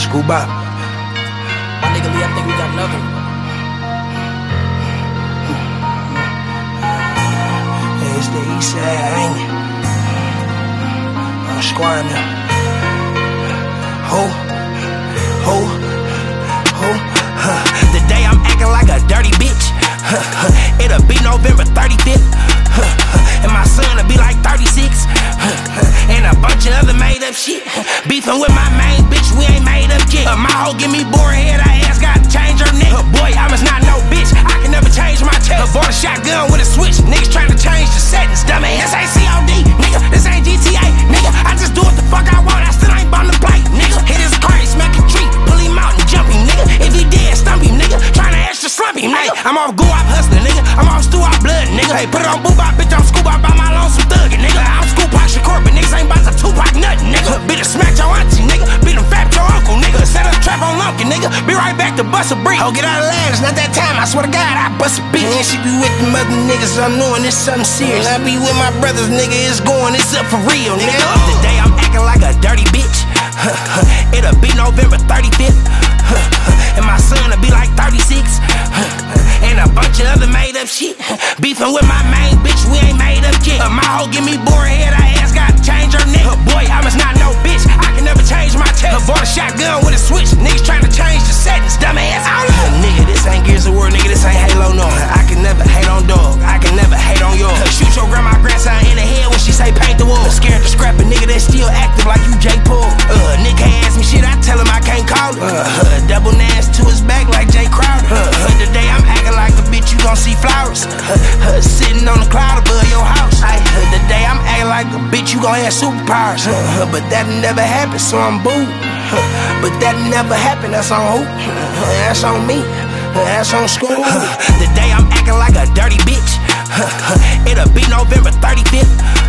Scoop Bop. My nigga Lee, I think we got another one. Hey, it's the east side, ain't it? I'm squaring now. Ho. The day I'm acting like a dirty bitch, it'll be November 35th, and my son will be like 36, and a bunch of other made up shit. Beefing with my main bitch, we ain't made up yet. My hoe give me boring head, I ass gotta change her neck. Boy, I must not know bitch, I can never change my test. Bought a shotgun with a switch, niggas trying to change the settings. Dumbass, this ain't COD, nigga, this ain't GTA, nigga. I just do what the fuck I want, I still ain't bummed the plate, nigga. Hit his car, smack a tree, pull him out and jump him, nigga. If he dead, stump him, nigga. Tryna extra slump him, nigga. I'm off go-op hustling, nigga. I'm off stew-op blood, nigga. Hey, put it on boo-bop, bitch, I'm scoop-op by my lonesome thuggin', nigga. I'm Scoop-Pac Shakur, but niggas ain't bout to Tupac nothing, nigga. Beat a smack your auntie, nigga. Beat him fat your uncle, nigga. Set up trap on Lumpkin, nigga. Be right back to bust a brick. Oh, get out of line, it's not that time. I swear to God, I bust a bitch. And she be with them other niggas, I'm knowing it's something serious. I be with my brothers, nigga, it's going, it's up for real, nigga. The day I'm acting like a dirty bitch, it'll be November 35th, and my son will be like 36, and a bunch of other made up shit. Beefing with my main bitch, we ain't made up yet. My hoe give me boring head, I ass gotta change her neck. Boy, I must not know bitch, I can never change my test. Bought a shotgun with a switch, niggas trying to change the settings. Dumbass, nigga, this ain't Gears of War, nigga, this ain't Halo, no. I can never hate on dog, I can never hate on yours. Shoot your grandma grandson in the head when she say paint the wall. Scared to scrap a nigga that's still active like you J. Paul. Nick can't ask me shit, I tell him I can't call it. Double Nash to his back like Jay Crowder. Today I'm acting like a bitch, you gon' see flowers. Sitting on the cloud above your house. Today I'm acting like a bitch, you gon' have superpowers. But that never happened, so I'm booed. But that never happened, that's on who? That's on me. That's on school. The day I'm acting like a dirty bitch, it'll be November 35th,